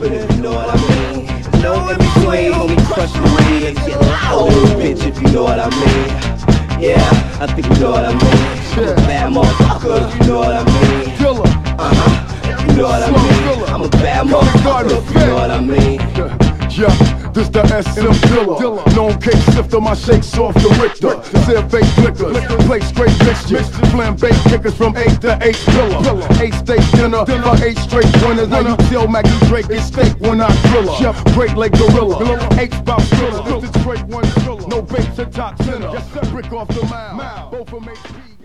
poppin', if you know what I mean. No in between, homie, crush the weed and get loud in this bitch, if you know what I mean. Yeah, I think you know what I mean. I'm a bad motherfucker, if you know what I mean. You know what I mean. I'm a bad motherfucker, if you know what I mean. Yeah, this the SM Dilla. Known case sifter, my shakes off the Richter. Sell fake flickers, play straight mixtures. Flambe kickers from 8 to 8 pillar. 8 steak dinner for 8 straight winners. Now you tell Mackie Drake it's steak when I grill her. Great like gorilla, 8 spout thriller. This is straight one thriller. No bait to top center. Brick off the mile. Both from HP.